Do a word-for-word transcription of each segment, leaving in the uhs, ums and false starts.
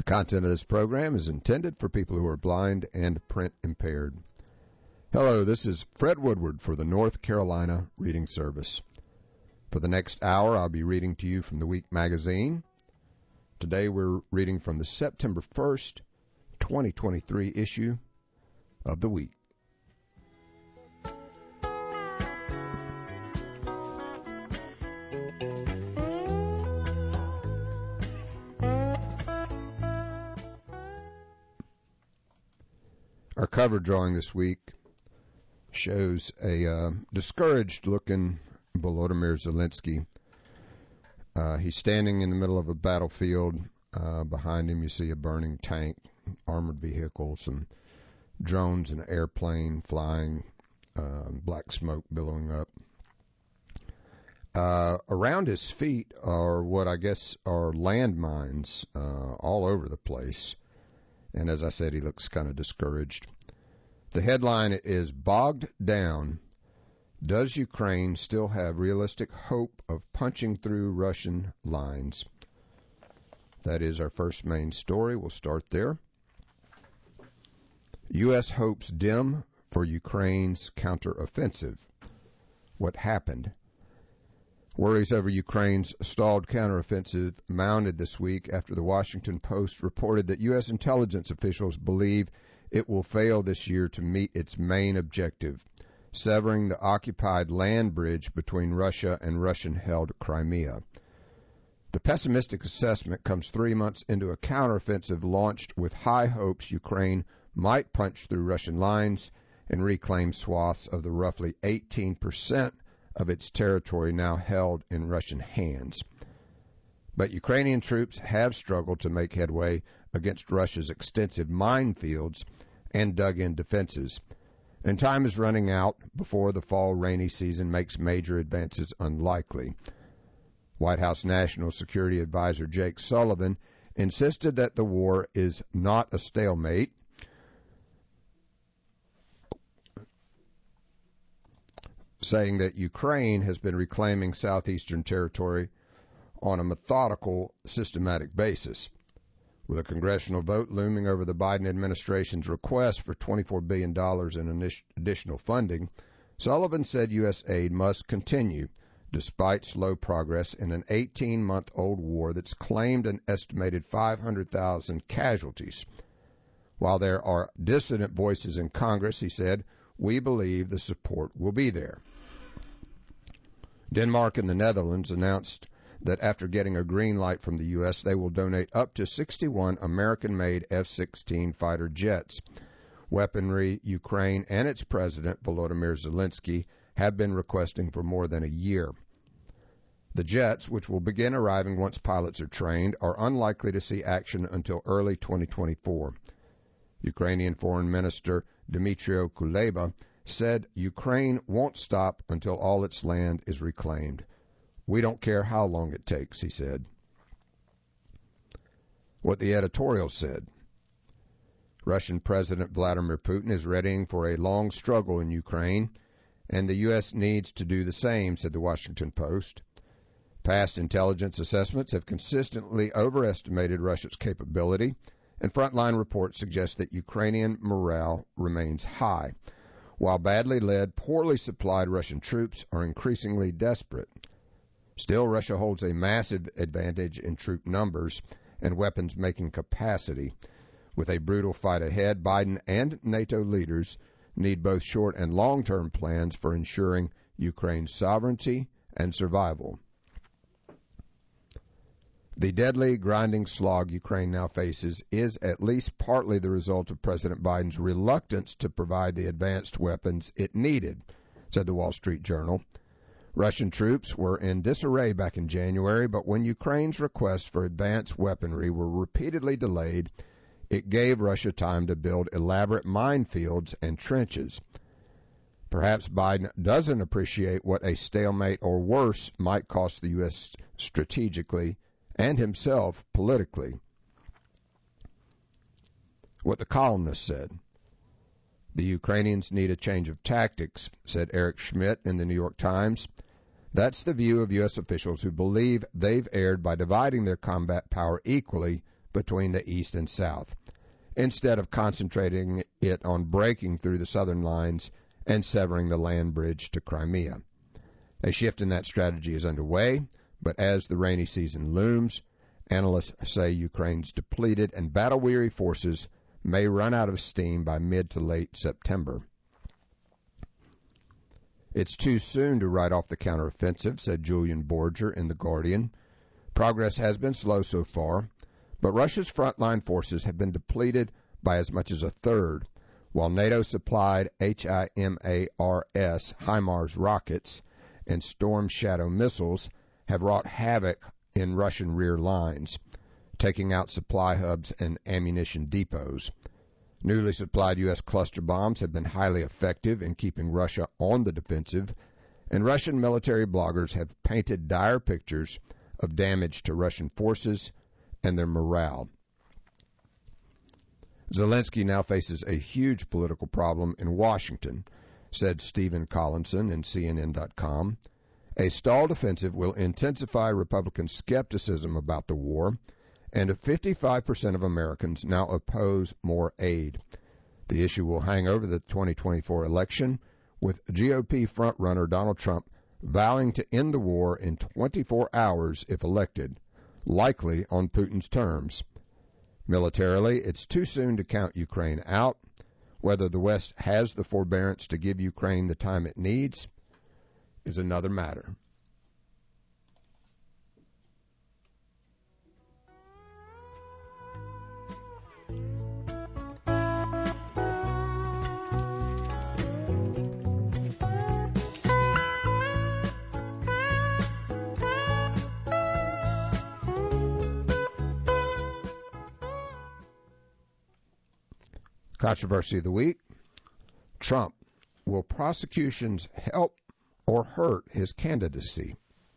Content of this program is intended for people who are blind and print impaired. Hello, this is Fred Woodward for the North Carolina Reading Service. For the next hour, I'll be reading to you from the Week magazine. Today we're reading from the September first, twenty twenty-three issue of the Week. Our cover drawing this week shows a uh, discouraged-looking Volodymyr Zelensky. Uh, he's standing in the middle of a battlefield. Uh, behind him you see a burning tank, armored vehicles, and drones and an airplane flying, uh, black smoke billowing up. Uh, around his feet are what I guess are landmines uh, all over the place. And as I said, he looks kind of discouraged. The headline is Bogged Down. Does Ukraine still have realistic hope of punching through Russian lines? That is our first main story. We'll start there. U S hopes dim for Ukraine's counteroffensive. What happened? Worries over Ukraine's stalled counteroffensive mounted this week after the Washington Post reported that U S intelligence officials believe it will fail this year to meet its main objective, severing the occupied land bridge between Russia and Russian-held Crimea. The pessimistic assessment comes three months into a counteroffensive launched with high hopes Ukraine might punch through Russian lines and reclaim swaths of the roughly eighteen percent of its territory now held in Russian hands. But Ukrainian troops have struggled to make headway against Russia's extensive minefields and dug-in defenses, and time is running out before the fall rainy season makes major advances unlikely. White House National Security Advisor Jake Sullivan insisted that the war is not a stalemate, saying that Ukraine has been reclaiming southeastern territory on a methodical, systematic basis. With a congressional vote looming over the Biden administration's request for twenty-four billion dollars in additional funding, Sullivan said U S aid must continue, despite slow progress in an eighteen-month-old war that's claimed an estimated five hundred thousand casualties. While there are dissident voices in Congress, he said, we believe the support will be there. Denmark and the Netherlands announced that after getting a green light from the U S, they will donate up to sixty-one American-made F sixteen fighter jets. Weaponry Ukraine and its president, Volodymyr Zelensky, have been requesting for more than a year. The jets, which will begin arriving once pilots are trained, are unlikely to see action until early twenty twenty-four. Ukrainian Foreign Minister Dmytro Kuleba said Ukraine won't stop until all its land is reclaimed. We don't care how long it takes, he said. What the editorial said. Russian President Vladimir Putin is readying for a long struggle in Ukraine, and the U S needs to do the same, said the Washington Post. Past intelligence assessments have consistently overestimated Russia's capability, and frontline reports suggest that Ukrainian morale remains high, while badly led, poorly supplied Russian troops are increasingly desperate. Still, Russia holds a massive advantage in troop numbers and weapons-making capacity. With a brutal fight ahead, Biden and NATO leaders need both short- and long-term plans for ensuring Ukraine's sovereignty and survival. The deadly, grinding slog Ukraine now faces is at least partly the result of President Biden's reluctance to provide the advanced weapons it needed, said the Wall Street Journal. Russian troops were in disarray back in January, but when Ukraine's requests for advanced weaponry were repeatedly delayed, it gave Russia time to build elaborate minefields and trenches. Perhaps Biden doesn't appreciate what a stalemate or worse might cost the U S strategically and himself politically. What the columnist said. The Ukrainians need a change of tactics, said Eric Schmidt in the New York Times. That's the view of U S officials who believe they've erred by dividing their combat power equally between the East and South, instead of concentrating it on breaking through the southern lines and severing the land bridge to Crimea. A shift in that strategy is underway, but as the rainy season looms, analysts say Ukraine's depleted and battle-weary forces may run out of steam by mid to late September. It's too soon to write off the counteroffensive, said Julian Borger in The Guardian. Progress has been slow so far, but Russia's frontline forces have been depleted by as much as a third, while NATO-supplied HIMARS HIMARS rockets and Storm Shadow missiles have wrought havoc in Russian rear lines, taking out supply hubs and ammunition depots. Newly supplied U S cluster bombs have been highly effective in keeping Russia on the defensive, and Russian military bloggers have painted dire pictures of damage to Russian forces and their morale. Zelensky now faces a huge political problem in Washington, said Stephen Collinson in C N N dot com. A stalled offensive will intensify Republican skepticism about the war, and fifty-five percent of Americans now oppose more aid. The issue will hang over the twenty twenty-four election, with G O P frontrunner Donald Trump vowing to end the war in twenty-four hours if elected, likely on Putin's terms. Militarily, it's too soon to count Ukraine out. Whether the West has the forbearance to give Ukraine the time it needs is another matter. Controversy of the week. Trump. Will prosecutions help or hurt his candidacy?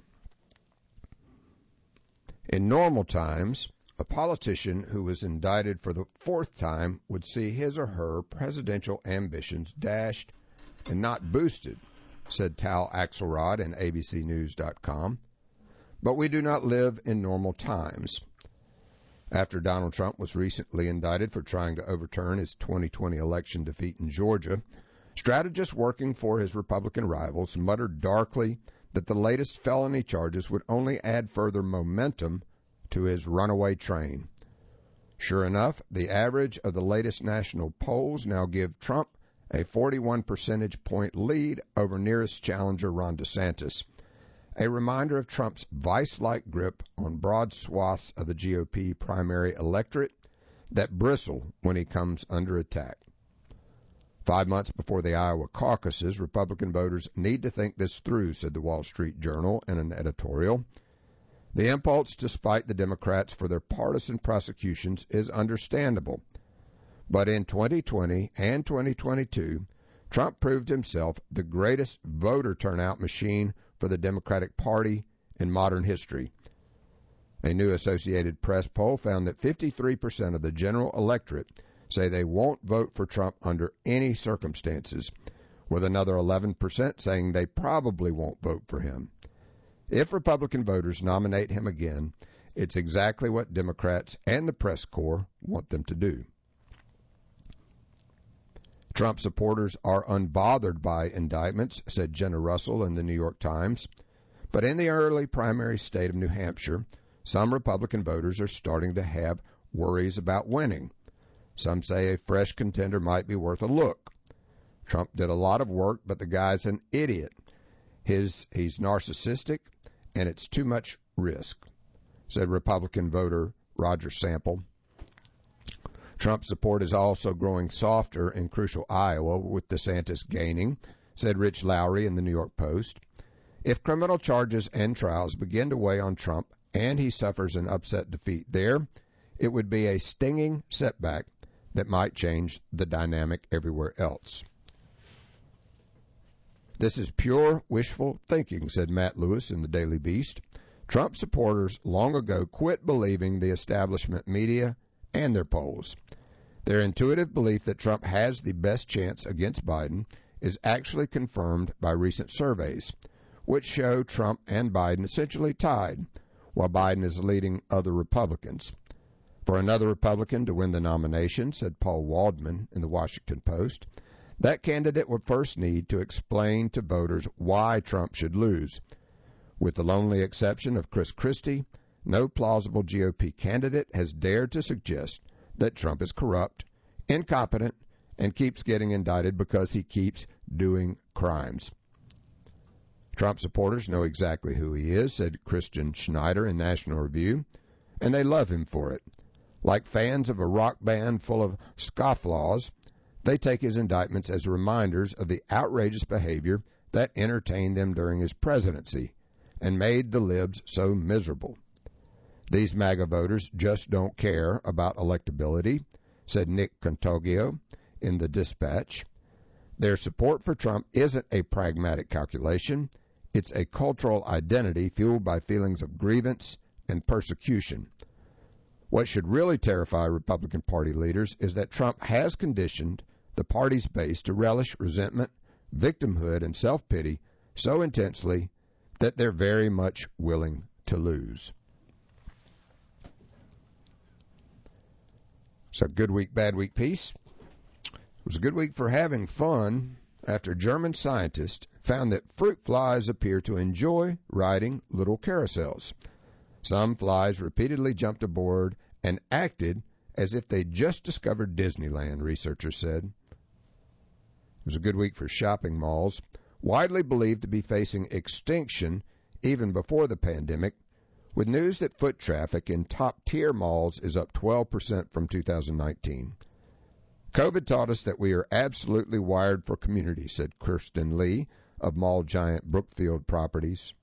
In normal times, a politician who was indicted for the fourth time would see his or her presidential ambitions dashed and not boosted, said Tal Axelrod in A B C News dot com. But we do not live in normal times. After Donald Trump was recently indicted for trying to overturn his twenty twenty election defeat in Georgia, strategists working for his Republican rivals muttered darkly that the latest felony charges would only add further momentum to his runaway train. Sure enough, the average of the latest national polls now give Trump a forty-one percentage point lead over nearest challenger Ron DeSantis, a reminder of Trump's vice-like grip on broad swaths of the G O P primary electorate that bristle when he comes under attack. Five months before the Iowa caucuses, Republican voters need to think this through, said the Wall Street Journal in an editorial. The impulse to spite the Democrats for their partisan prosecutions is understandable. But in twenty twenty and twenty twenty-two, Trump proved himself the greatest voter turnout machine for the Democratic Party in modern history. A new Associated Press poll found that fifty-three percent of the general electorate say they won't vote for Trump under any circumstances, with another eleven percent saying they probably won't vote for him. If Republican voters nominate him again, it's exactly what Democrats and the press corps want them to do. Trump supporters are unbothered by indictments, said Jenna Russell in the New York Times. But in the early primary state of New Hampshire, some Republican voters are starting to have worries about winning. Some say a fresh contender might be worth a look. Trump did a lot of work, but the guy's an idiot. His, he's narcissistic, and it's too much risk, said Republican voter Roger Sample. Trump's support is also growing softer in crucial Iowa, with DeSantis gaining, said Rich Lowry in the New York Post. If criminal charges and trials begin to weigh on Trump and he suffers an upset defeat there, it would be a stinging setback that might change the dynamic everywhere else. This is pure wishful thinking, said Matt Lewis in the Daily Beast. Trump supporters long ago quit believing the establishment media and their polls. Their intuitive belief that Trump has the best chance against Biden is actually confirmed by recent surveys, which show Trump and Biden essentially tied, while Biden is leading other Republicans. For another Republican to win the nomination, said Paul Waldman in the Washington Post, that candidate would first need to explain to voters why Trump should lose. With the lonely exception of Chris Christie, no plausible G O P candidate has dared to suggest that Trump is corrupt, incompetent, and keeps getting indicted because he keeps doing crimes. Trump supporters know exactly who he is, said Christian Schneider in National Review, and they love him for it. Like fans of a rock band full of scofflaws, they take his indictments as reminders of the outrageous behavior that entertained them during his presidency and made the libs so miserable. These MAGA voters just don't care about electability, said Nick Contogio in the Dispatch. Their support for Trump isn't a pragmatic calculation. It's a cultural identity fueled by feelings of grievance and persecution. What should really terrify Republican Party leaders is that Trump has conditioned the party's base to relish resentment, victimhood, and self-pity so intensely that they're very much willing to lose. So, good week, bad week piece. It was a good week for having fun after German scientists found that fruit flies appear to enjoy riding little carousels. Some flies repeatedly jumped aboard and acted as if they just discovered Disneyland, researchers said. It was a good week for shopping malls, widely believed to be facing extinction even before the pandemic, with news that foot traffic in top-tier malls is up twelve percent from two thousand nineteen. COVID taught us that we are absolutely wired for community, said Kirsten Lee of mall giant Brookfield Properties.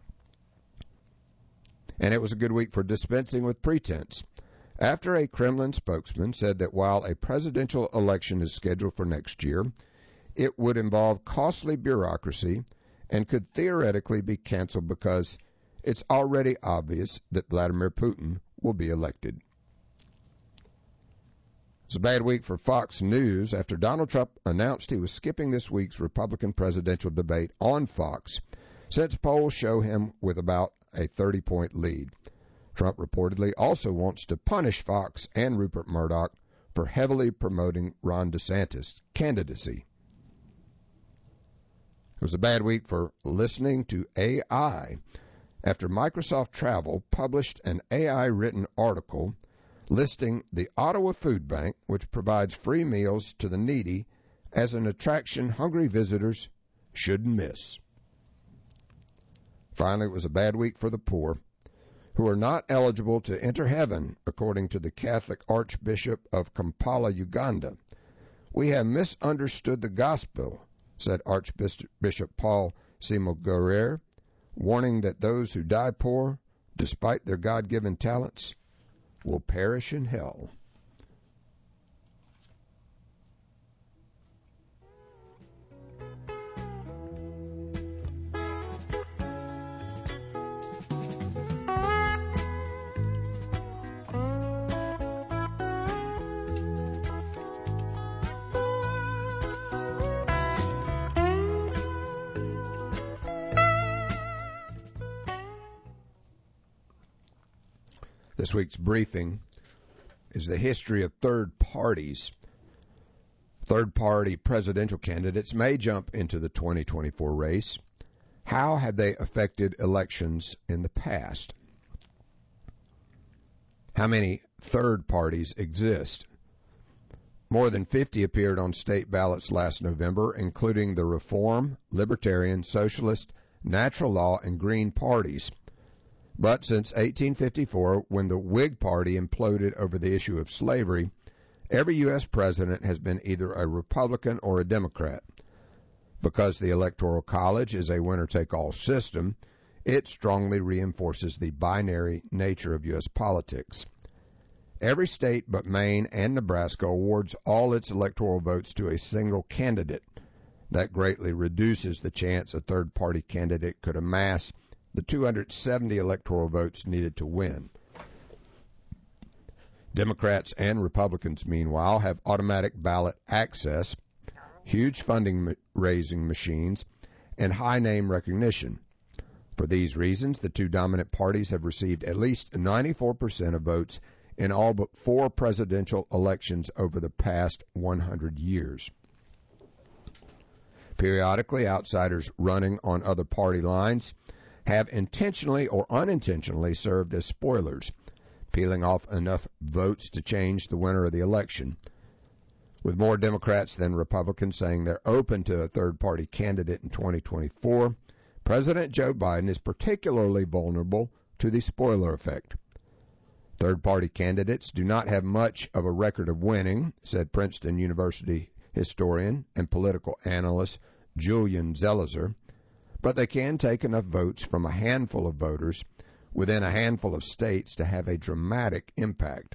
And it was a good week for dispensing with pretense, after a Kremlin spokesman said that while a presidential election is scheduled for next year, it would involve costly bureaucracy and could theoretically be canceled because it's already obvious that Vladimir Putin will be elected. It's a bad week for Fox News after Donald Trump announced he was skipping this week's Republican presidential debate on Fox, since polls show him with about a thirty-point lead. Trump reportedly also wants to punish Fox and Rupert Murdoch for heavily promoting Ron DeSantis' candidacy. It was a bad week for listening to A I after Microsoft Travel published an A I-written article listing the Ottawa Food Bank, which provides free meals to the needy, as an attraction hungry visitors shouldn't miss. Finally, it was a bad week for the poor, who are not eligible to enter heaven, according to the Catholic Archbishop of Kampala, Uganda. We have misunderstood the gospel, said Archbishop Paul Simogurer, warning that those who die poor, despite their God-given talents, will perish in hell. This week's briefing is the history of third parties. Third-party presidential candidates may jump into the twenty twenty-four race. How have they affected elections in the past? How many third parties exist? More than fifty appeared on state ballots last November, including the Reform, Libertarian, Socialist, Natural Law, and Green parties. But since eighteen fifty-four, when the Whig Party imploded over the issue of slavery, every U S president has been either a Republican or a Democrat. Because the Electoral College is a winner-take-all system, it strongly reinforces the binary nature of U S politics. Every state but Maine and Nebraska awards all its electoral votes to a single candidate. That greatly reduces the chance a third-party candidate could amass the two hundred seventy electoral votes needed to win. Democrats and Republicans, meanwhile, have automatic ballot access, huge funding-raising machines, and high name recognition. For these reasons, the two dominant parties have received at least ninety-four percent of votes in all but four presidential elections over the past one hundred years. Periodically, outsiders running on other party lines have intentionally or unintentionally served as spoilers, peeling off enough votes to change the winner of the election. With more Democrats than Republicans saying they're open to a third-party candidate in twenty twenty-four, President Joe Biden is particularly vulnerable to the spoiler effect. Third-party candidates do not have much of a record of winning, said Princeton University historian and political analyst Julian Zelizer, but they can take enough votes from a handful of voters within a handful of states to have a dramatic impact.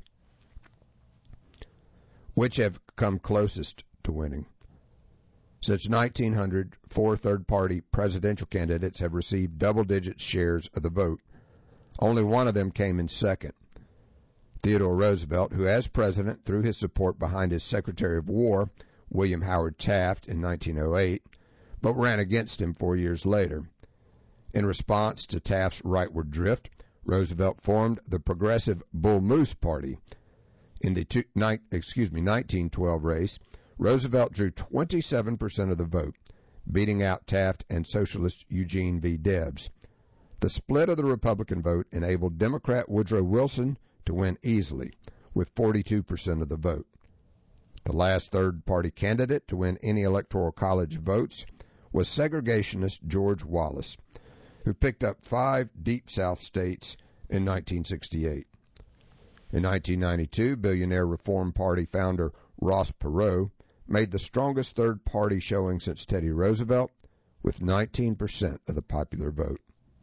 Which have come closest to winning? Since nineteen hundred, four third-party presidential candidates have received double-digit shares of the vote. Only one of them came in second. Theodore Roosevelt, who as president threw his support behind his Secretary of War, William Howard Taft, in nineteen oh eight, but ran against him four years later. In response to Taft's rightward drift, Roosevelt formed the Progressive Bull Moose Party. In the two, ni- excuse me, nineteen twelve race, Roosevelt drew twenty-seven percent of the vote, beating out Taft and socialist Eugene V. Debs. The split of the Republican vote enabled Democrat Woodrow Wilson to win easily, with forty-two percent of the vote. The last third-party candidate to win any Electoral College votes was segregationist George Wallace, who picked up five Deep South states in nineteen sixty-eight. In nineteen ninety-two, billionaire Reform Party founder Ross Perot made the strongest third-party showing since Teddy Roosevelt, with nineteen percent of the popular vote.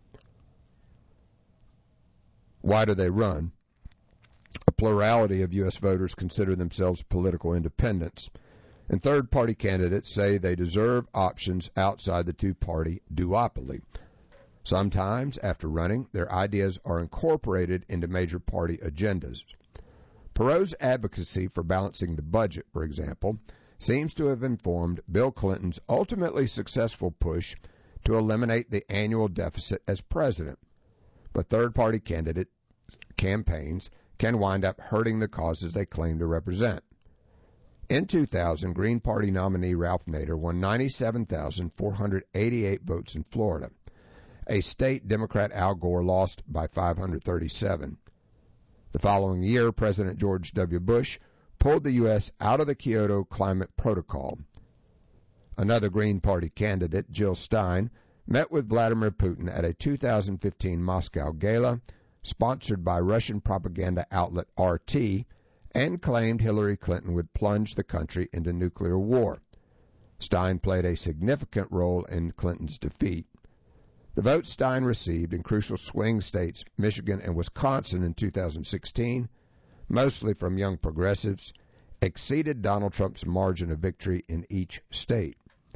Why do they run? A plurality of U S voters consider themselves political independents, and third-party candidates say they deserve options outside the two-party duopoly. Sometimes, after running, their ideas are incorporated into major party agendas. Perot's advocacy for balancing the budget, for example, seems to have informed Bill Clinton's ultimately successful push to eliminate the annual deficit as president. But third-party candidate campaigns can wind up hurting the causes they claim to represent. In two thousand, Green Party nominee Ralph Nader won ninety-seven thousand four hundred eighty-eight votes in Florida. A state Democrat Al Gore lost by five hundred thirty-seven. The following year, President George W. Bush pulled the U S out of the Kyoto Climate Protocol. Another Green Party candidate, Jill Stein, met with Vladimir Putin at a two thousand fifteen Moscow gala sponsored by Russian propaganda outlet R T, and claimed Hillary Clinton would plunge the country into nuclear war. Stein played a significant role in Clinton's defeat. The votes Stein received in crucial swing states, Michigan and Wisconsin, in two thousand sixteen, mostly from young progressives, exceeded Donald Trump's margin of victory in each state.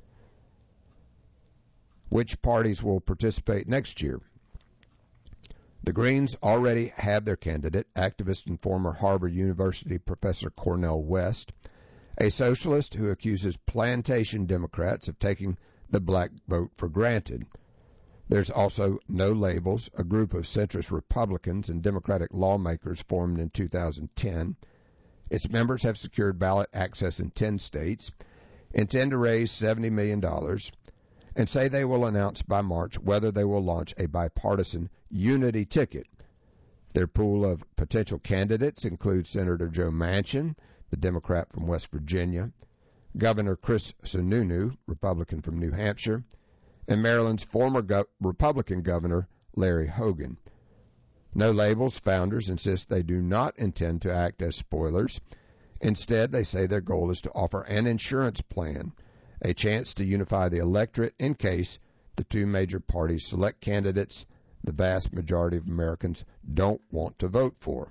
Which parties will participate next year? The Greens already have their candidate, activist and former Harvard University professor Cornel West, a socialist who accuses plantation Democrats of taking the black vote for granted. There's also No Labels, a group of centrist Republicans and Democratic lawmakers formed in two thousand ten. Its members have secured ballot access in ten states, intend to raise seventy million dollars, and say they will announce by March whether they will launch a bipartisan unity ticket. Their pool of potential candidates includes Senator Joe Manchin, the Democrat from West Virginia, Governor Chris Sununu, Republican from New Hampshire, and Maryland's former go- Republican Governor Larry Hogan. No Labels founders insist they do not intend to act as spoilers. Instead, they say their goal is to offer an insurance plan, a chance to unify the electorate in case the two major parties select candidates the vast majority of Americans don't want to vote for.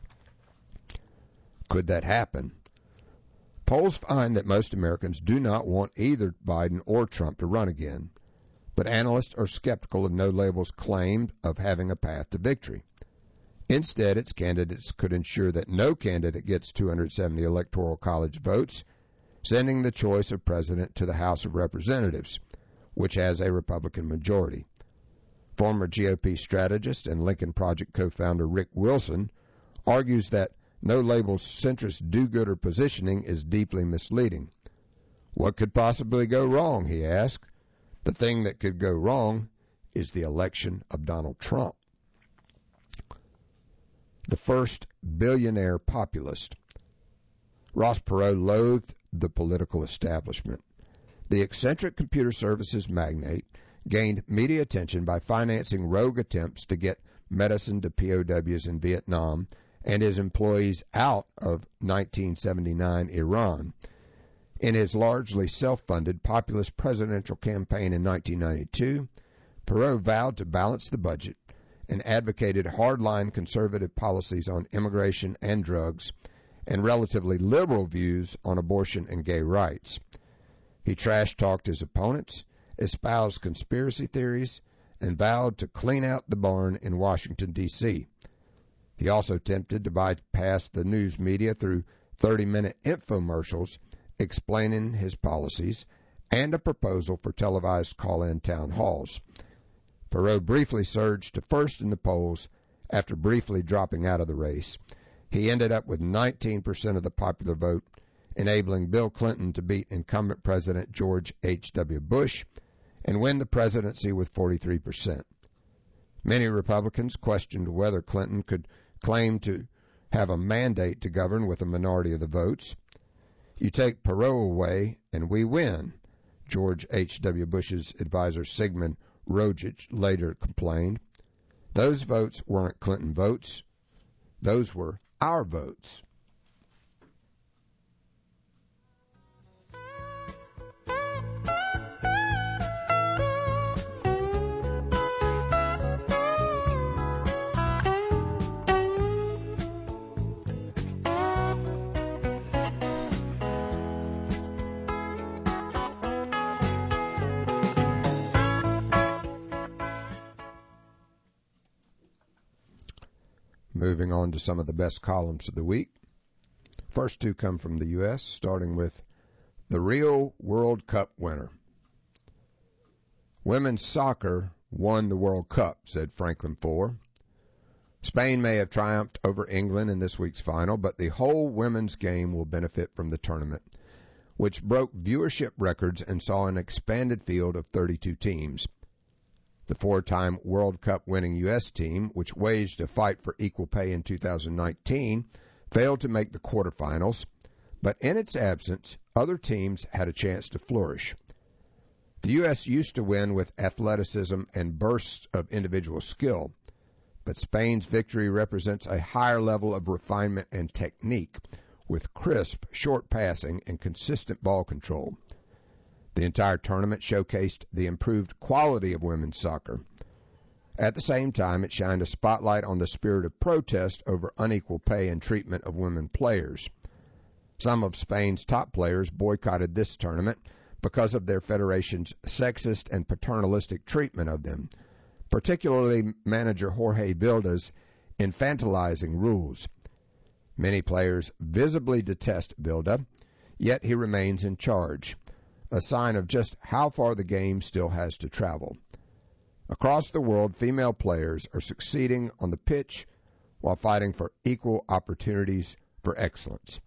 Could that happen? Polls find that most Americans do not want either Biden or Trump to run again, but analysts are skeptical of No Labels' claim of having a path to victory. Instead, its candidates could ensure that no candidate gets two hundred seventy Electoral College votes, sending the choice of president to the House of Representatives, which has a Republican majority. Former G O P strategist and Lincoln Project co-founder Rick Wilson argues that no-label centrist do-gooder positioning is deeply misleading. What could possibly go wrong, he asked. The thing that could go wrong is the election of Donald Trump. The first billionaire populist. Ross Perot loathed the political establishment. The eccentric computer services magnate gained media attention by financing rogue attempts to get medicine to P O Ws in Vietnam and his employees out of nineteen seventy-nine Iran. In his largely self-funded populist presidential campaign in nineteen ninety-two, Perot vowed to balance the budget and advocated hardline conservative policies on immigration and drugs and relatively liberal views on abortion and gay rights. He trash-talked his opponents, espoused conspiracy theories, and vowed to clean out the barn in Washington, D C He also attempted to bypass the news media through thirty-minute infomercials explaining his policies and a proposal for televised call-in town halls. Perot briefly surged to first in the polls after briefly dropping out of the race. He ended up with nineteen percent of the popular vote, enabling Bill Clinton to beat incumbent President George H W Bush and win the presidency with forty-three percent. Many Republicans questioned whether Clinton could claim to have a mandate to govern with a minority of the votes. You take Perot away and we win, George H W Bush's advisor Sigmund Rogich later complained. Those votes weren't Clinton votes. Those were our votes. Moving on to some of the best columns of the week. First two come from the U S, starting with the real World Cup winner. Women's soccer won the World Cup, said Franklin Foer. Spain may have triumphed over England in this week's final, but the whole women's game will benefit from the tournament, which broke viewership records and saw an expanded field of thirty-two teams. The four-time World Cup winning U S team, which waged a fight for equal pay in two thousand nineteen, failed to make the quarterfinals, but in its absence, other teams had a chance to flourish. The U S used to win with athleticism and bursts of individual skill, but Spain's victory represents a higher level of refinement and technique, with crisp, short passing and consistent ball control. The entire tournament showcased the improved quality of women's soccer. At the same time, it shined a spotlight on the spirit of protest over unequal pay and treatment of women players. Some of Spain's top players boycotted this tournament because of their federation's sexist and paternalistic treatment of them, particularly manager Jorge Vilda's infantilizing rules. Many players visibly detest Vilda, yet he remains in charge, a sign of just how far the game still has to travel. Across the world, female players are succeeding on the pitch while fighting for equal opportunities for excellence.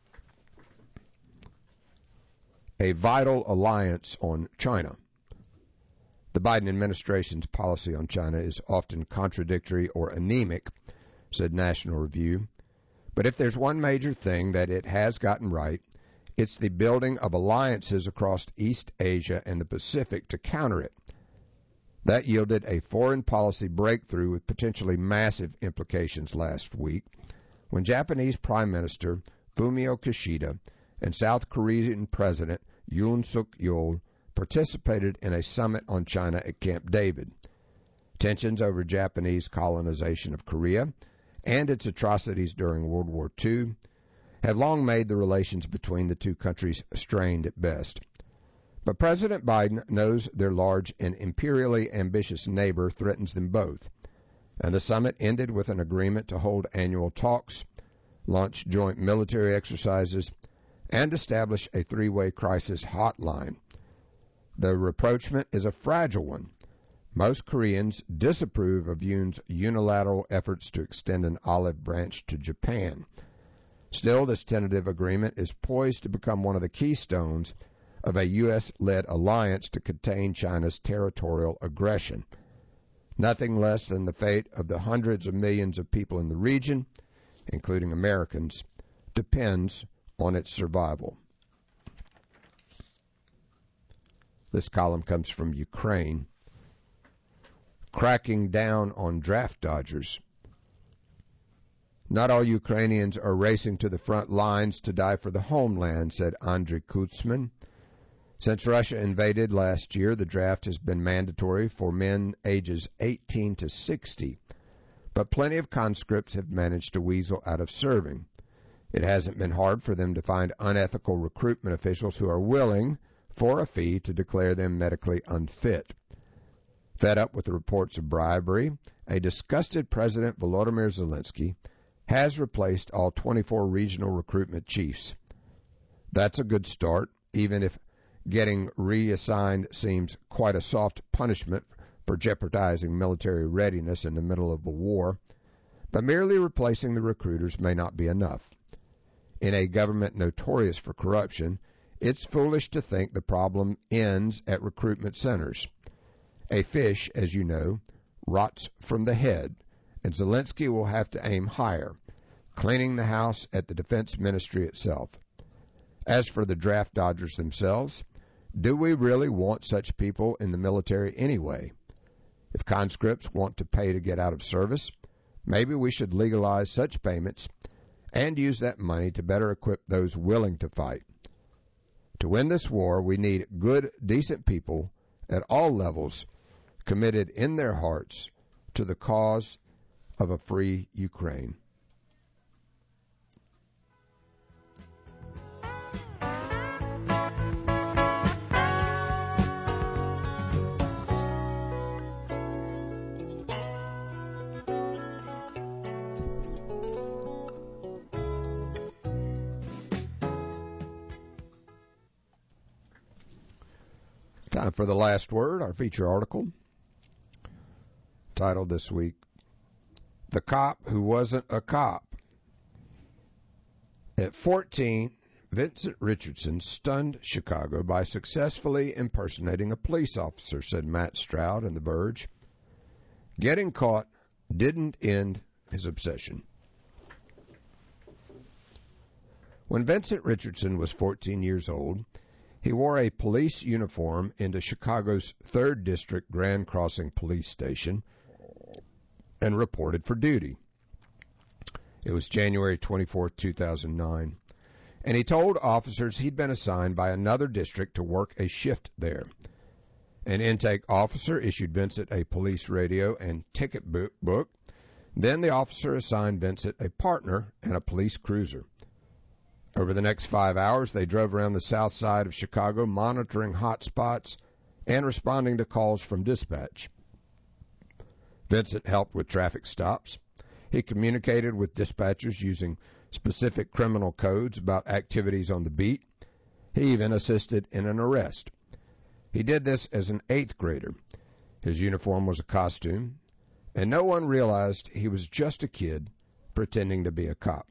A vital alliance on China. The Biden administration's policy on China is often contradictory or anemic, said National Review. But if there's one major thing that it has gotten right, it's the building of alliances across East Asia and the Pacific to counter it. That yielded a foreign policy breakthrough with potentially massive implications last week when Japanese Prime Minister Fumio Kishida and South Korean President Yoon Suk-yeol participated in a summit on China at Camp David. Tensions over Japanese colonization of Korea and its atrocities during World War Two have long made the relations between the two countries strained at best. But President Biden knows their large and imperially ambitious neighbor threatens them both, and the summit ended with an agreement to hold annual talks, launch joint military exercises, and establish a three-way crisis hotline. The rapprochement is a fragile one. Most Koreans disapprove of Yoon's unilateral efforts to extend an olive branch to Japan, Still, this tentative agreement is poised to become one of the keystones of a U S-led alliance to contain China's territorial aggression. Nothing less than the fate of the hundreds of millions of people in the region, including Americans, depends on its survival. This column comes from Ukraine. Cracking down on draft dodgers. Not all Ukrainians are racing to the front lines to die for the homeland, said Andriy Kutsman. Since Russia invaded last year, the draft has been mandatory for men ages eighteen to sixty, but plenty of conscripts have managed to weasel out of serving. It hasn't been hard for them to find unethical recruitment officials who are willing, for a fee, to declare them medically unfit. Fed up with the reports of bribery, a disgusted President Volodymyr Zelensky has replaced all twenty-four regional recruitment chiefs. That's a good start, even if getting reassigned seems quite a soft punishment for jeopardizing military readiness in the middle of a war. But merely replacing the recruiters may not be enough. In a government notorious for corruption, it's foolish to think the problem ends at recruitment centers. A fish, as you know, rots from the head, and Zelensky will have to aim higher, cleaning the house at the Defense Ministry itself. As for the draft dodgers themselves, do we really want such people in the military anyway? If conscripts want to pay to get out of service, maybe we should legalize such payments and use that money to better equip those willing to fight. To win this war, we need good, decent people at all levels committed in their hearts to the cause of a free Ukraine. Time for the last word, our feature article, titled this week, The Cop Who Wasn't a Cop. At fourteen, Vincent Richardson stunned Chicago by successfully impersonating a police officer, said Matt Stroud in The Verge. Getting caught didn't end his obsession. When Vincent Richardson was fourteen years old, he wore a police uniform into Chicago's third District Grand Crossing Police Station and reported for duty. It was January twenty-fourth, two thousand nine, and he told officers he'd been assigned by another district to work a shift there. An intake officer issued Vincent a police radio and ticket book. Then the officer assigned Vincent a partner and a police cruiser. Over the next five hours, they drove around the south side of Chicago, monitoring hot spots and responding to calls from dispatch. Vincent helped with traffic stops. He communicated with dispatchers using specific criminal codes about activities on the beat. He even assisted in an arrest. He did this as an eighth grader. His uniform was a costume, and no one realized he was just a kid pretending to be a cop.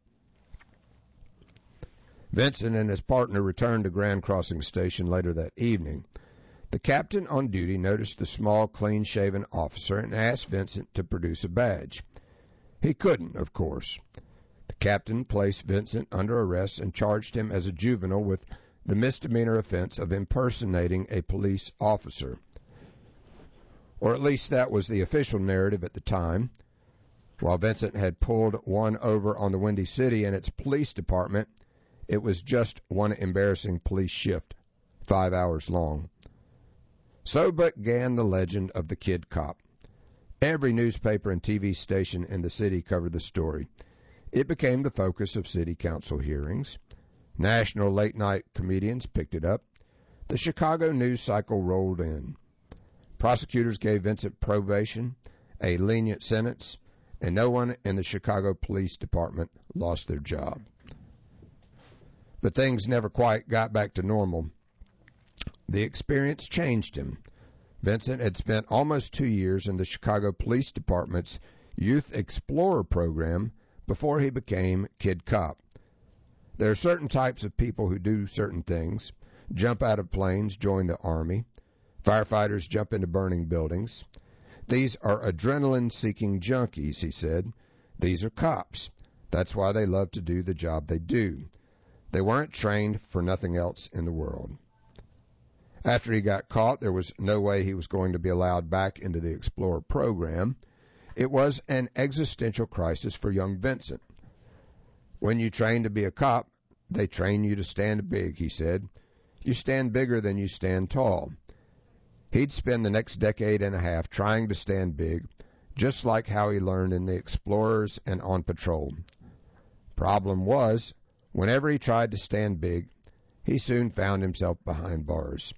Vincent and his partner returned to Grand Crossing Station later that evening. The captain on duty noticed the small, clean-shaven officer and asked Vincent to produce a badge. He couldn't, of course. The captain placed Vincent under arrest and charged him as a juvenile with the misdemeanor offense of impersonating a police officer. Or at least that was the official narrative at the time. While Vincent had pulled one over on the Windy City and its police department, it was just one embarrassing police shift, five hours long. So began the legend of the kid cop. Every newspaper and T V station in the city covered the story. It became the focus of city council hearings. National late-night comedians picked it up. The Chicago news cycle rolled in. Prosecutors gave Vincent probation, a lenient sentence, and no one in the Chicago Police Department lost their job. But things never quite got back to normal. The experience changed him. Vincent had spent almost two years in the Chicago Police Department's Youth Explorer program before he became Kid Cop. There are certain types of people who do certain things, jump out of planes, join the Army. Firefighters jump into burning buildings. These are adrenaline-seeking junkies, he said. These are cops. That's why they love to do the job they do. They weren't trained for nothing else in the world. After he got caught, there was no way he was going to be allowed back into the Explorer program. It was an existential crisis for young Vincent. When you train to be a cop, they train you to stand big, he said. You stand bigger than you stand tall. He'd spend the next decade and a half trying to stand big, just like how he learned in the Explorers and on patrol. Problem was, whenever he tried to stand big, he soon found himself behind bars.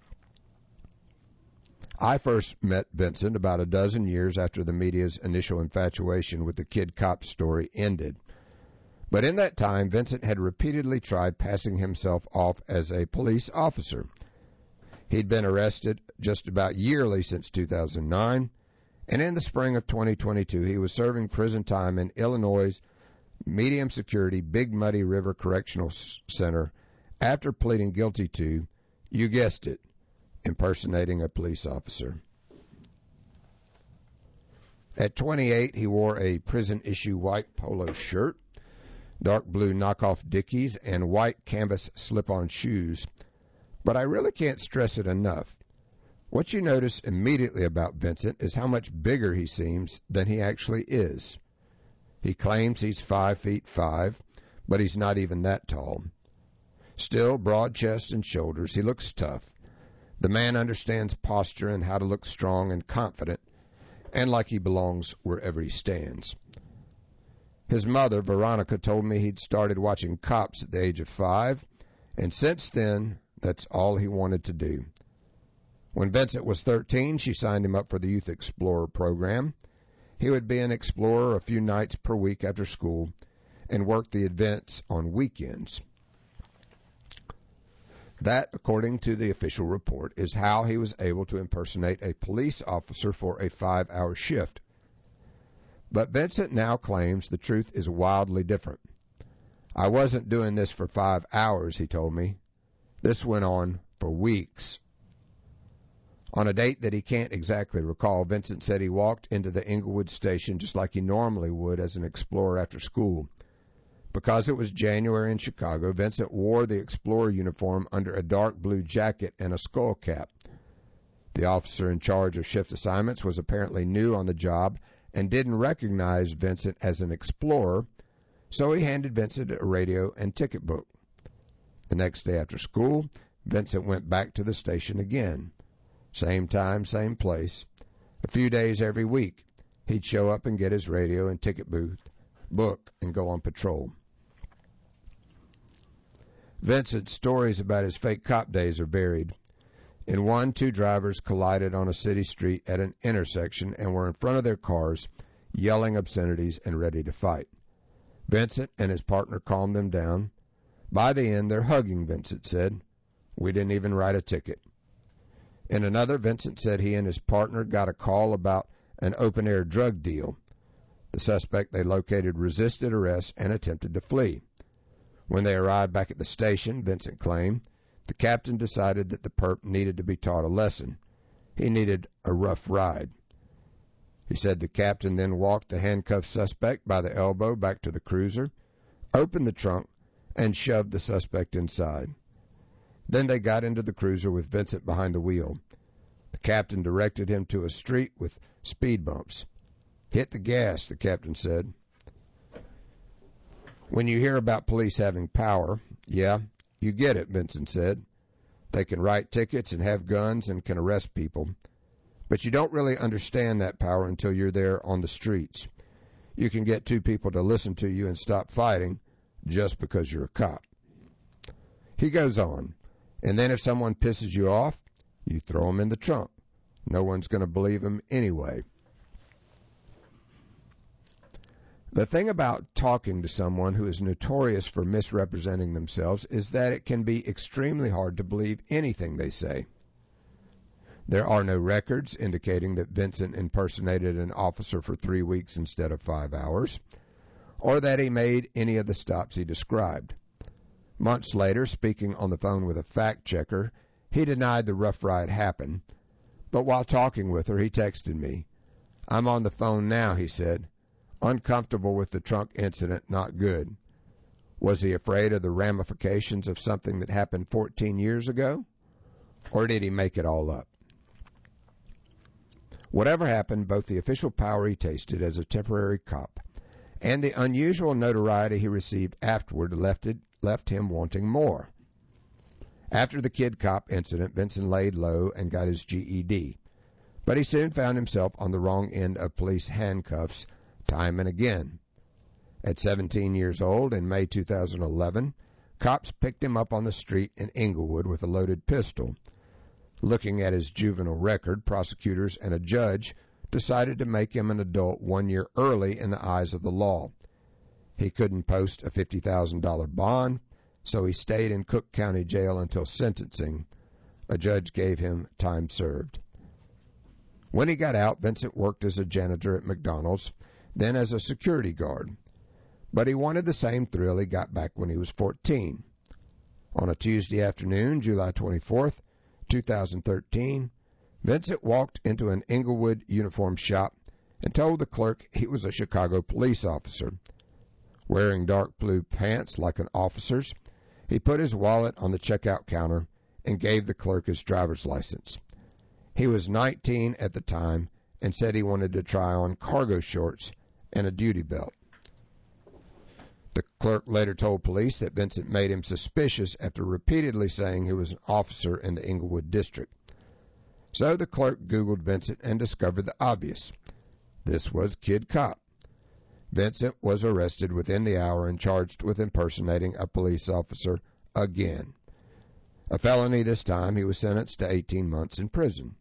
I first met Vincent about a dozen years after the media's initial infatuation with the kid cop story ended. But in that time, Vincent had repeatedly tried passing himself off as a police officer. He'd been arrested just about yearly since two thousand nine, and in the spring of twenty twenty-two, he was serving prison time in Illinois' medium-security Big Muddy River Correctional Center after pleading guilty to, you guessed it, impersonating a police officer. At twenty-eight, he wore a prison-issue white polo shirt, dark blue knockoff Dickies, and white canvas slip-on shoes. But I really can't stress it enough. What you notice immediately about Vincent is how much bigger he seems than he actually is. He claims he's five feet five, but he's not even that tall. Still, broad chest and shoulders, he looks tough. The man understands posture and how to look strong and confident, and like he belongs wherever he stands. His mother, Veronica, told me he'd started watching Cops at the age of five, and since then, that's all he wanted to do. When Vincent was thirteen, she signed him up for the Youth Explorer program. He would be an explorer a few nights per week after school and work the events on weekends. That, according to the official report, is how he was able to impersonate a police officer for a five-hour shift. But Vincent now claims the truth is wildly different. I wasn't doing this for five hours, he told me. This went on for weeks. On a date that he can't exactly recall, Vincent said he walked into the Inglewood station just like he normally would as an explorer after school. Because it was January in Chicago, Vincent wore the explorer uniform under a dark blue jacket and a skull cap. The officer in charge of shift assignments was apparently new on the job and didn't recognize Vincent as an explorer, so he handed Vincent a radio and ticket book. The next day after school, Vincent went back to the station again. Same time, same place. A few days every week, he'd show up and get his radio and ticket booth, book, and go on patrol. Vincent's stories about his fake cop days are varied. In one, two drivers collided on a city street at an intersection and were in front of their cars, yelling obscenities and ready to fight. Vincent and his partner calmed them down. By the end, they're hugging, Vincent said. We didn't even write a ticket. In another, Vincent said he and his partner got a call about an open-air drug deal. The suspect they located resisted arrest and attempted to flee. When they arrived back at the station, Vincent claimed, the captain decided that the perp needed to be taught a lesson. He needed a rough ride. He said the captain then walked the handcuffed suspect by the elbow back to the cruiser, opened the trunk, and shoved the suspect inside. Then they got into the cruiser with Vincent behind the wheel. The captain directed him to a street with speed bumps. Hit the gas, the captain said. When you hear about police having power, yeah, you get it, Vincent said. They can write tickets and have guns and can arrest people. But you don't really understand that power until you're there on the streets. You can get two people to listen to you and stop fighting just because you're a cop. He goes on, and then if someone pisses you off, you throw them in the trunk. No one's going to believe him anyway. The thing about talking to someone who is notorious for misrepresenting themselves is that it can be extremely hard to believe anything they say. There are no records indicating that Vincent impersonated an officer for three weeks instead of five hours, or that he made any of the stops he described. Months later, speaking on the phone with a fact checker, he denied the rough ride happened. But while talking with her, he texted me. "I'm on the phone now," he said. "Uncomfortable with the trunk incident, not good." Was he afraid of the ramifications of something that happened fourteen years ago? Or did he make it all up? Whatever happened, both the official power he tasted as a temporary cop and the unusual notoriety he received afterward left, it, left him wanting more. After the kid cop incident, Vincent laid low and got his G E D. But he soon found himself on the wrong end of police handcuffs time and again. At seventeen years old, in May two thousand eleven, cops picked him up on the street in Inglewood with a loaded pistol. Looking at his juvenile record, prosecutors and a judge decided to make him an adult one year early in the eyes of the law. He couldn't post a fifty thousand dollars bond, so he stayed in Cook County Jail until sentencing. A judge gave him time served. When he got out, Vincent worked as a janitor at McDonald's, then as a security guard. But he wanted the same thrill he got back when he was fourteen. On a Tuesday afternoon, July twenty-fourth, two thousand thirteen, Vincent walked into an Inglewood uniform shop and told the clerk he was a Chicago police officer. Wearing dark blue pants like an officer's, he put his wallet on the checkout counter and gave the clerk his driver's license. He was nineteen at the time and said he wanted to try on cargo shorts and a duty belt. The clerk later told police that Vincent made him suspicious after repeatedly saying he was an officer in the Inglewood district. So the clerk Googled Vincent and discovered the obvious. This was Kid Cop. Vincent was arrested within the hour and charged with impersonating a police officer again. A felony this time, he was sentenced to eighteen months in prison.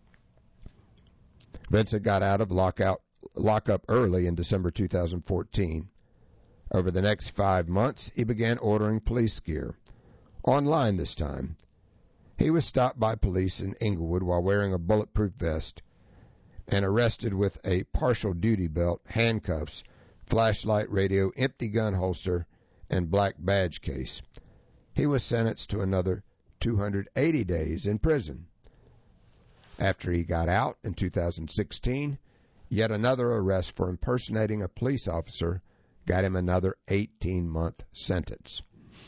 Vincent got out of lockout, lockup early in December two thousand fourteen. Over the next five months, he began ordering police gear, online this time. He was stopped by police in Inglewood while wearing a bulletproof vest and arrested with a partial duty belt, handcuffs, flashlight radio, empty gun holster, and black badge case. He was sentenced to another two hundred eighty days in prison. After he got out in two thousand sixteen, yet another arrest for impersonating a police officer got him another eighteen-month sentence.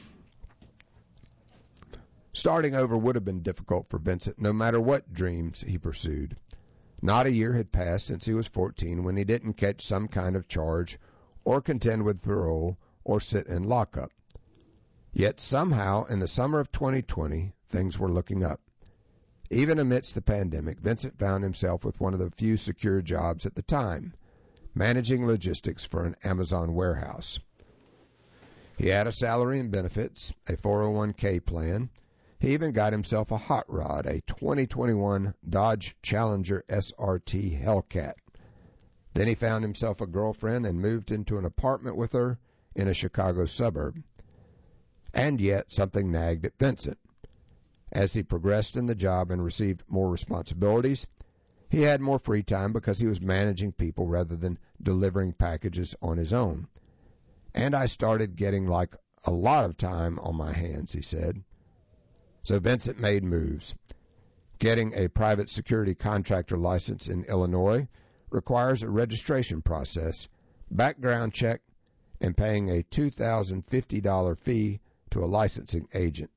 Starting over would have been difficult for Vincent, no matter what dreams he pursued. Not a year had passed since he was fourteen when he didn't catch some kind of charge or contend with parole or sit in lockup. Yet somehow, in the summer of twenty twenty, things were looking up. Even amidst the pandemic, Vincent found himself with one of the few secure jobs at the time, managing logistics for an Amazon warehouse. He had a salary and benefits, a four oh one k plan. He even got himself a hot rod, a twenty twenty-one Dodge Challenger S R T Hellcat. Then he found himself a girlfriend and moved into an apartment with her in a Chicago suburb. And yet something nagged at Vincent. As he progressed in the job and received more responsibilities, he had more free time because he was managing people rather than delivering packages on his own. And I started getting like a lot of time on my hands, he said. So Vincent made moves. Getting a private security contractor license in Illinois requires a registration process, background check, and paying a two thousand fifty dollars fee to a licensing agent.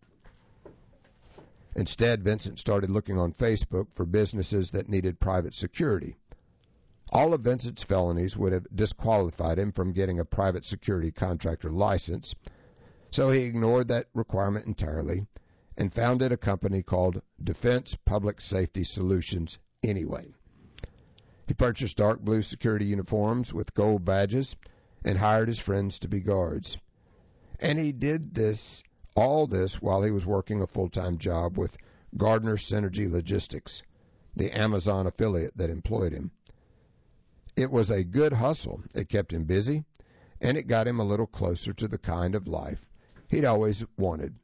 Instead, Vincent started looking on Facebook for businesses that needed private security. All of Vincent's felonies would have disqualified him from getting a private security contractor license, so he ignored that requirement entirely and founded a company called Defense Public Safety Solutions anyway. He purchased dark blue security uniforms with gold badges and hired his friends to be guards. And he did this, all this while he was working a full-time job with Gardner Synergy Logistics, the Amazon affiliate that employed him. It was a good hustle. It kept him busy, and it got him a little closer to the kind of life he'd always wanted.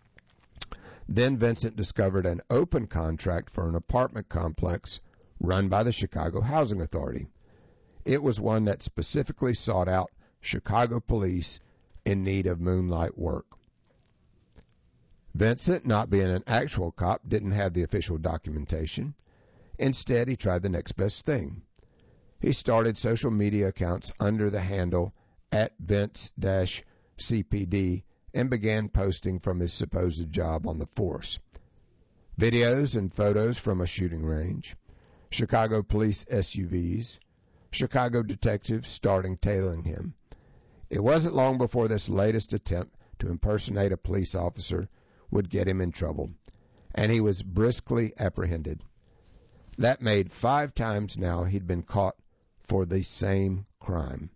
Then Vincent discovered an open contract for an apartment complex run by the Chicago Housing Authority. It was one that specifically sought out Chicago police in need of moonlight work. Vincent, not being an actual cop, didn't have the official documentation. Instead, he tried the next best thing. He started social media accounts under the handle at Vince-C P D and began posting from his supposed job on the force. Videos and photos from a shooting range, Chicago police S U Vs, Chicago detectives starting tailing him. It wasn't long before this latest attempt to impersonate a police officer would get him in trouble, and he was briskly apprehended. That made five times now he'd been caught for the same crime.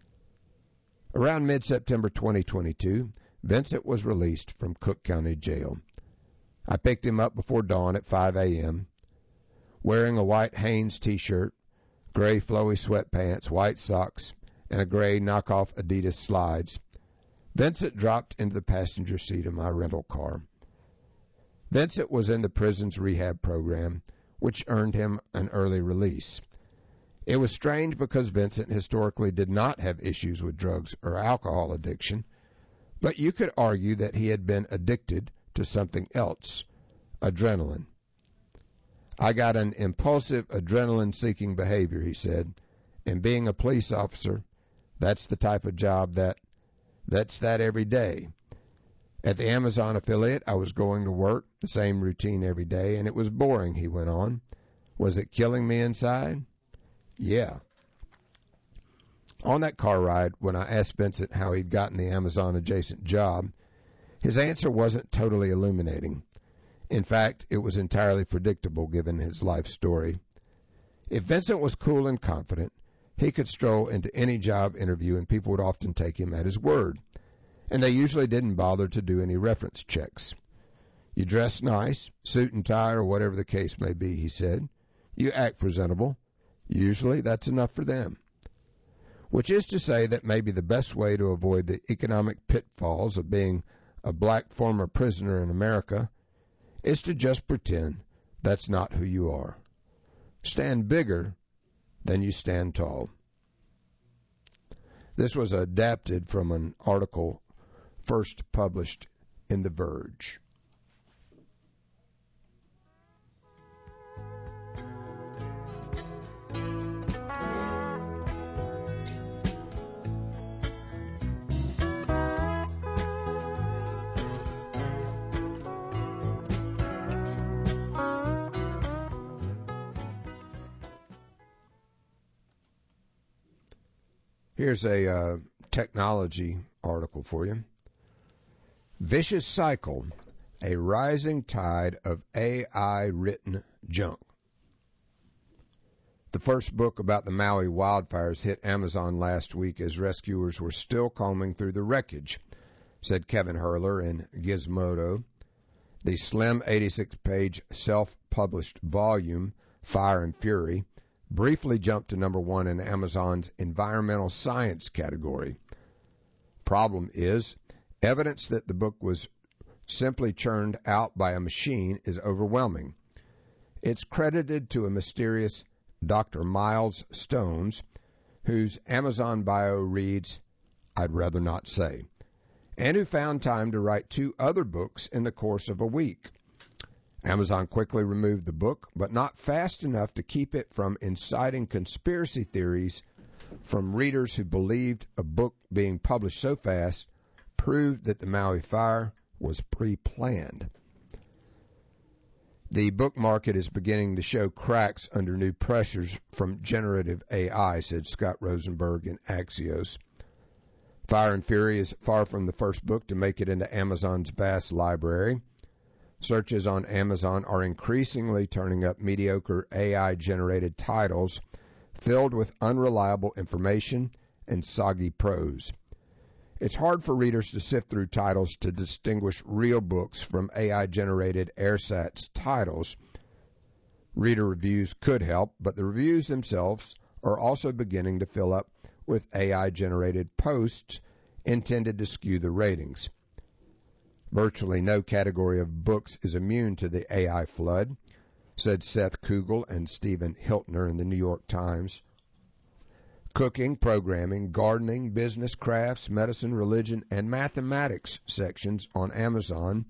Around mid-September twenty twenty-two, Vincent was released from Cook County Jail. I picked him up before dawn at five a.m., wearing a white Hanes T-shirt, gray flowy sweatpants, white socks, and a gray knockoff Adidas slides. Vincent dropped into the passenger seat of my rental car. Vincent was in the prison's rehab program, which earned him an early release. It was strange because Vincent historically did not have issues with drugs or alcohol addiction, but you could argue that he had been addicted to something else, adrenaline. I got an impulsive adrenaline-seeking behavior, he said, and being a police officer, that's the type of job that, that's that every day. At the Amazon affiliate, I was going to work, the same routine every day, and it was boring, he went on. Was it killing me inside? Yeah. On that car ride, when I asked Vincent how he'd gotten the Amazon-adjacent job, his answer wasn't totally illuminating. In fact, it was entirely predictable given his life story. If Vincent was cool and confident, he could stroll into any job interview and people would often take him at his word. And they usually didn't bother to do any reference checks. You dress nice, suit and tie or whatever the case may be, he said. You act presentable. Usually that's enough for them. Which is to say that maybe the best way to avoid the economic pitfalls of being a black former prisoner in America is to just pretend that's not who you are. Stand bigger than you stand tall. This was adapted from an article first published in The Verge. Here's a uh, technology article for you. Vicious Cycle, a rising tide of A I-written junk. The first book about the Maui wildfires hit Amazon last week as rescuers were still combing through the wreckage, said Kevin Hurler in Gizmodo. The slim eighty-six page self-published volume, Fire and Fury, briefly jumped to number one in Amazon's environmental science category. Problem is, evidence that the book was simply churned out by a machine is overwhelming. It's credited to a mysterious Doctor Miles Stones, whose Amazon bio reads, "I'd rather not say," and who found time to write two other books in the course of a week. Amazon quickly removed the book, but not fast enough to keep it from inciting conspiracy theories from readers who believed a book being published so fast proved that the Maui fire was pre-planned. The book market is beginning to show cracks under new pressures from generative A I, said Scott Rosenberg in Axios. Fire and Fury is far from the first book to make it into Amazon's vast library. Searches on Amazon are increasingly turning up mediocre A I-generated titles filled with unreliable information and soggy prose. It's hard for readers to sift through titles to distinguish real books from A I-generated ersatz titles. Reader reviews could help, but the reviews themselves are also beginning to fill up with A I-generated posts intended to skew the ratings. Virtually no category of books is immune to the A I flood, said Seth Kugel and Stephen Hiltner in the New York Times. Cooking, programming, gardening, business, crafts, medicine, religion, and mathematics sections on Amazon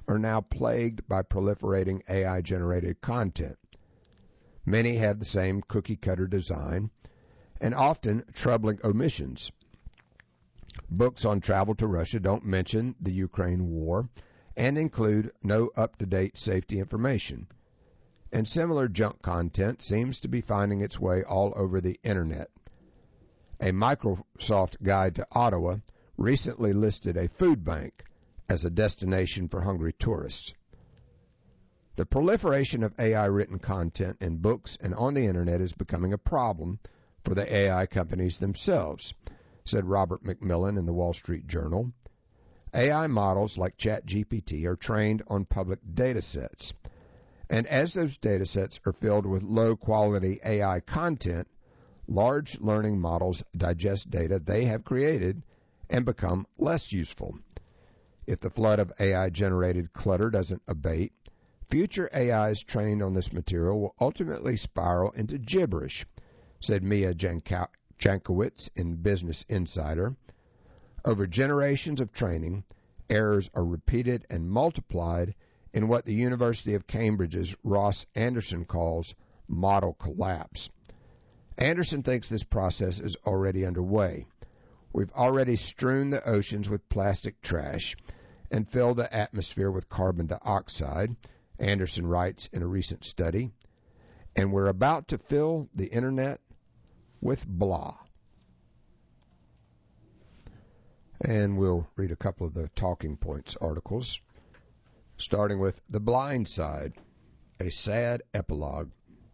are now plagued by proliferating A I-generated content. Many have the same cookie-cutter design and often troubling omissions. Books on travel to Russia don't mention the Ukraine war and include no up-to-date safety information. And similar junk content seems to be finding its way all over the Internet. A Microsoft guide to Ottawa recently listed a food bank as a destination for hungry tourists. The proliferation of A I-written content in books and on the Internet is becoming a problem for the A I companies themselves, said Robert McMillan in the Wall Street Journal. A I models like ChatGPT are trained on public data sets, and as those data sets are filled with low-quality A I content, large learning models digest data they have created and become less useful. If the flood of A I-generated clutter doesn't abate, future A Is trained on this material will ultimately spiral into gibberish, said Mia Jankowicz in Business Insider. Over generations of training, errors are repeated and multiplied in what the University of Cambridge's Ross Anderson calls model collapse. Anderson thinks this process is already underway. We've already strewn the oceans with plastic trash and filled the atmosphere with carbon dioxide, Anderson writes in a recent study, and we're about to fill the Internet with blah. And we'll read a couple of the Talking Points articles, starting with The Blind Side, a sad epilogue.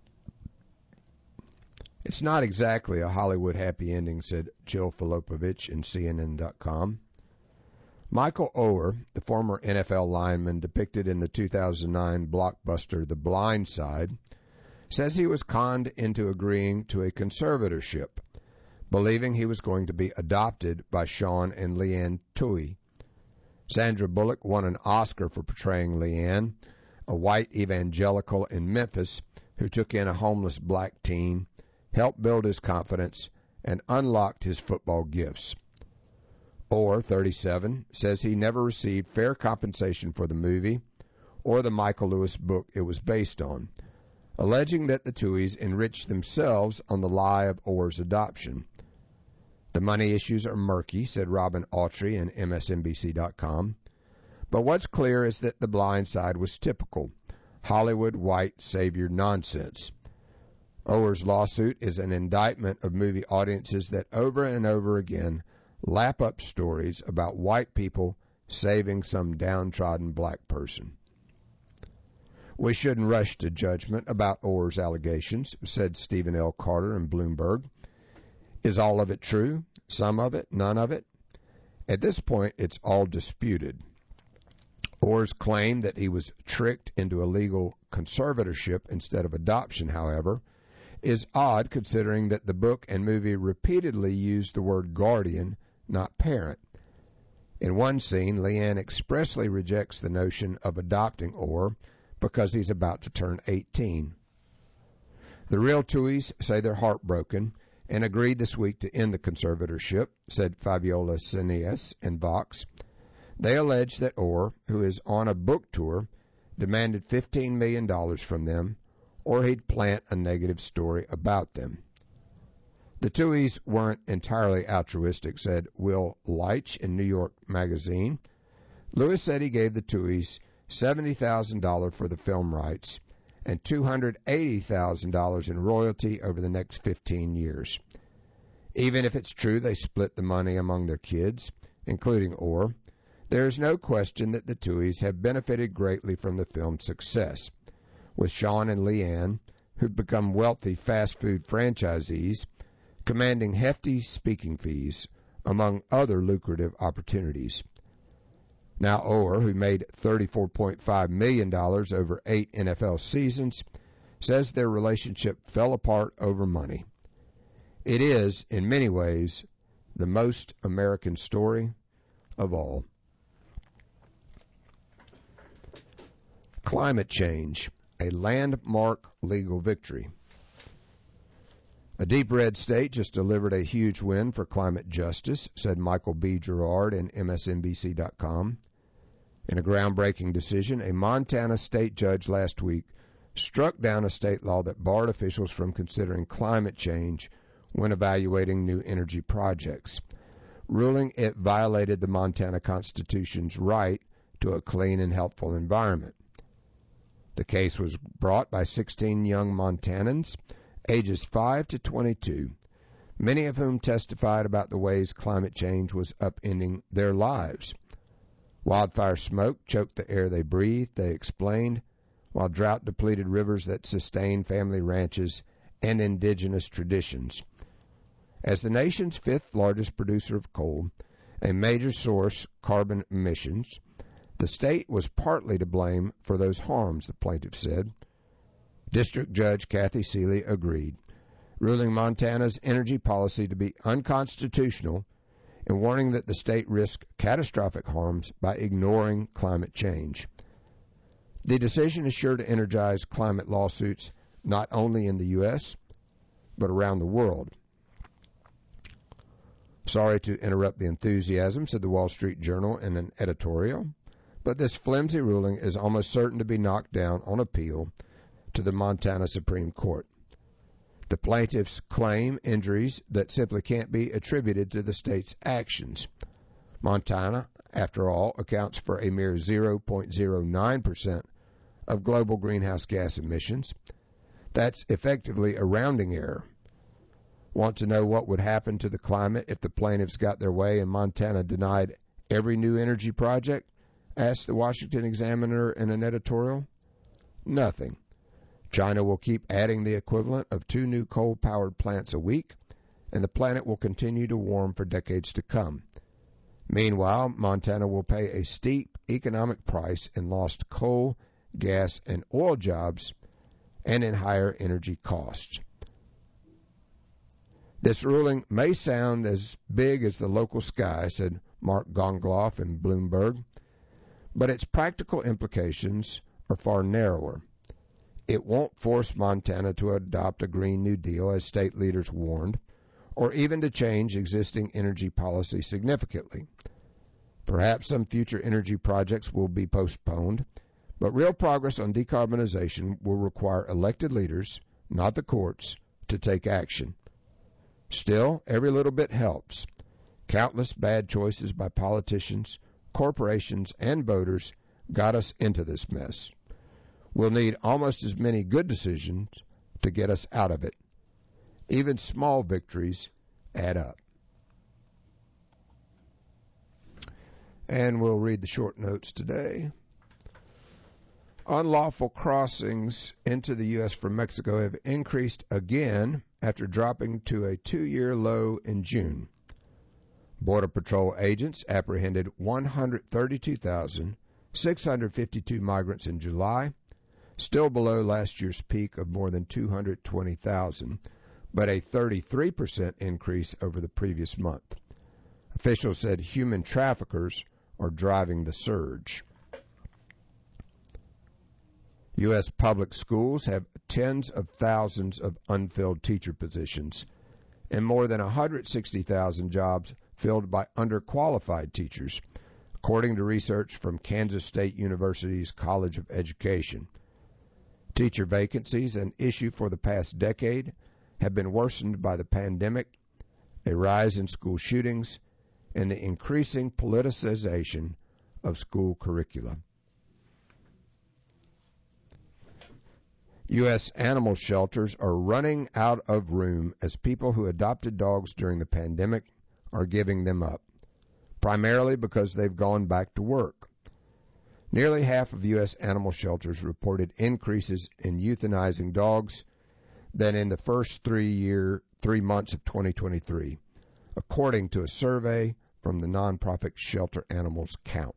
It's not exactly a Hollywood happy ending, said Jill Filipovich in C N N dot com. Michael Oher, the former N F L lineman depicted in the two thousand nine blockbuster The Blind Side, says he was conned into agreeing to a conservatorship, believing he was going to be adopted by Sean and Leanne Tui. Sandra Bullock won an Oscar for portraying Leanne, a white evangelical in Memphis who took in a homeless black teen, helped build his confidence, and unlocked his football gifts. Orr, thirty-seven, says he never received fair compensation for the movie or the Michael Lewis book it was based on, alleging that the Tuohys enriched themselves on the lie of Orr's adoption. The money issues are murky, said Robin Autry in M S N B C dot com. But what's clear is that The Blind Side was typical Hollywood white savior nonsense. Ower's lawsuit is an indictment of movie audiences that over and over again lap up stories about white people saving some downtrodden black person. We shouldn't rush to judgment about Ower's allegations, said Stephen L. Carter in Bloomberg. Is all of it true? Some of it? None of it? At this point, it's all disputed. Ower's claim that he was tricked into a legal conservatorship instead of adoption, however, is odd considering that the book and movie repeatedly used the word guardian, not parent. In one scene, Leanne expressly rejects the notion of adopting Orr because he's about to turn eighteen. The real Tuohys say they're heartbroken and agreed this week to end the conservatorship, said Fabiola Senias in Vox. They allege that Orr, who is on a book tour, demanded fifteen million dollars from them, or he'd plant a negative story about them. The Tuohys weren't entirely altruistic, said Will Leitch in New York Magazine. Lewis said he gave the Tuohys seventy thousand dollars for the film rights and two hundred eighty thousand dollars in royalty over the next fifteen years. Even if it's true they split the money among their kids, including Orr, there is no question that the Tuohys have benefited greatly from the film's success, with Sean and Leanne, who've become wealthy fast food franchisees, commanding hefty speaking fees, among other lucrative opportunities. Now Orr, who made thirty-four point five million dollars over eight N F L seasons, says their relationship fell apart over money. It is, in many ways, the most American story of all. Climate change, a landmark legal victory. A deep red state just delivered a huge win for climate justice, said Michael B. Gerard in M S N B C dot com. In a groundbreaking decision, a Montana state judge last week struck down a state law that barred officials from considering climate change when evaluating new energy projects, ruling it violated the Montana Constitution's right to a clean and healthful environment. The case was brought by sixteen young Montanans, ages five to twenty-two, many of whom testified about the ways climate change was upending their lives. Wildfire smoke choked the air they breathed, they explained, while drought depleted rivers that sustain family ranches and indigenous traditions. As the nation's fifth largest producer of coal, a major source carbon emissions, the state was partly to blame for those harms, the plaintiff said. District Judge Kathy Seeley agreed, ruling Montana's energy policy to be unconstitutional and warning that the state risked catastrophic harms by ignoring climate change. The decision is sure to energize climate lawsuits not only in the U S, but around the world. Sorry to interrupt the enthusiasm, said the Wall Street Journal in an editorial, but this flimsy ruling is almost certain to be knocked down on appeal to the Montana Supreme Court. The plaintiffs claim injuries that simply can't be attributed to the state's actions. Montana, after all, accounts for a mere zero point zero nine percent of global greenhouse gas emissions. That's effectively a rounding error. Want to know what would happen to the climate if the plaintiffs got their way and Montana denied every new energy project? Asked the Washington Examiner in an editorial. Nothing. China will keep adding the equivalent of two new coal-powered plants a week, and the planet will continue to warm for decades to come. Meanwhile, Montana will pay a steep economic price in lost coal, gas, and oil jobs, and in higher energy costs. This ruling may sound as big as the local sky, said Mark Gongloff in Bloomberg, but its practical implications are far narrower. It won't force Montana to adopt a Green New Deal, as state leaders warned, or even to change existing energy policy significantly. Perhaps some future energy projects will be postponed, but real progress on decarbonization will require elected leaders, not the courts, to take action. Still, every little bit helps. Countless bad choices by politicians, corporations, and voters got us into this mess. We'll need almost as many good decisions to get us out of it. Even small victories add up. And we'll read the short notes today. Unlawful crossings into the U S from Mexico have increased again after dropping to a two-year low in June. Border Patrol agents apprehended one hundred thirty-two thousand six hundred fifty-two migrants in July, still below last year's peak of more than two hundred twenty thousand, but a thirty-three percent increase over the previous month. Officials said human traffickers are driving the surge. U S public schools have tens of thousands of unfilled teacher positions and more than one hundred sixty thousand jobs filled by underqualified teachers, according to research from Kansas State University's College of Education. Teacher vacancies, an issue for the past decade, have been worsened by the pandemic, a rise in school shootings, and the increasing politicization of school curricula. U S animal shelters are running out of room as people who adopted dogs during the pandemic are giving them up, primarily because they've gone back to work. Nearly half of U S animal shelters reported increases in euthanizing dogs than in the first three year three months of twenty twenty-three, according to a survey from the nonprofit Shelter Animals Count.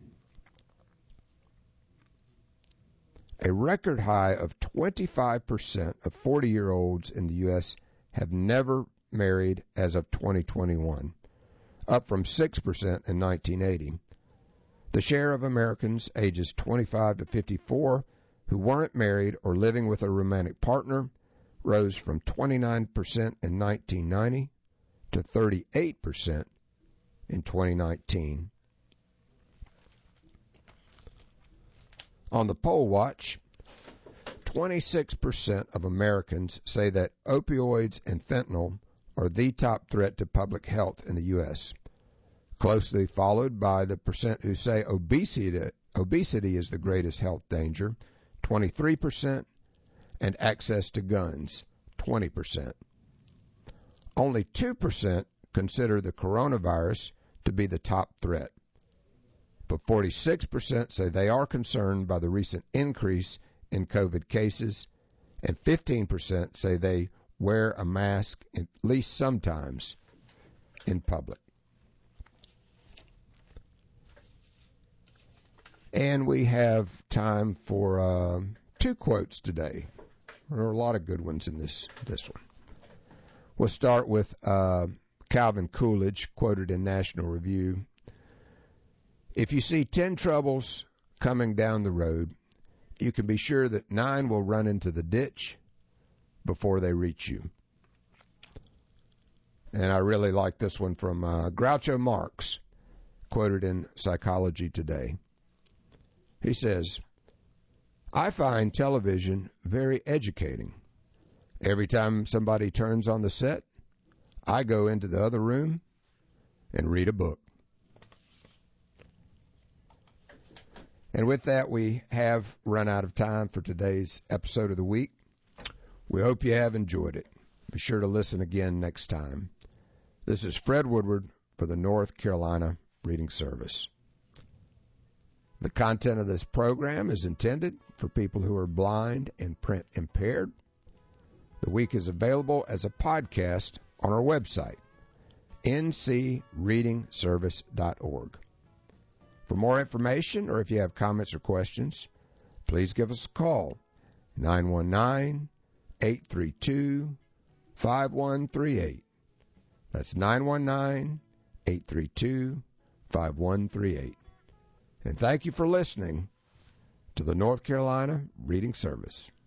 A record high of twenty-five percent of forty-year-olds in the U S have never married as of twenty twenty-one, up from six percent in nineteen eighty. The share of Americans ages twenty-five to fifty-four who weren't married or living with a romantic partner rose from twenty-nine percent in nineteen ninety to thirty-eight percent in twenty nineteen. On the poll watch, twenty-six percent of Americans say that opioids and fentanyl are the top threat to public health in the U S, closely followed by the percent who say obesity, obesity is the greatest health danger, twenty-three percent, and access to guns, twenty percent. Only two percent consider the coronavirus to be the top threat, but forty-six percent say they are concerned by the recent increase in COVID cases, and fifteen percent say they wear a mask at least sometimes in public. And we have time for uh, two quotes today. There are a lot of good ones in this, this one. We'll start with uh, Calvin Coolidge, quoted in National Review. If you see ten troubles coming down the road, you can be sure that nine will run into the ditch before they reach you. And I really like this one from uh, Groucho Marx, quoted in Psychology Today. He says, I find television very educating. Every time somebody turns on the set, I go into the other room and read a book. And with that, we have run out of time for today's episode of the week. We hope you have enjoyed it. Be sure to listen again next time. This is Fred Woodward for the North Carolina Reading Service. The content of this program is intended for people who are blind and print impaired. The week is available as a podcast on our website, n c reading service dot org. For more information, or if you have comments or questions, please give us a call, nine one nine, eight three two, five one three eight. That's nine one nine, eight three two, five one three eight. And thank you for listening to the North Carolina Reading Service.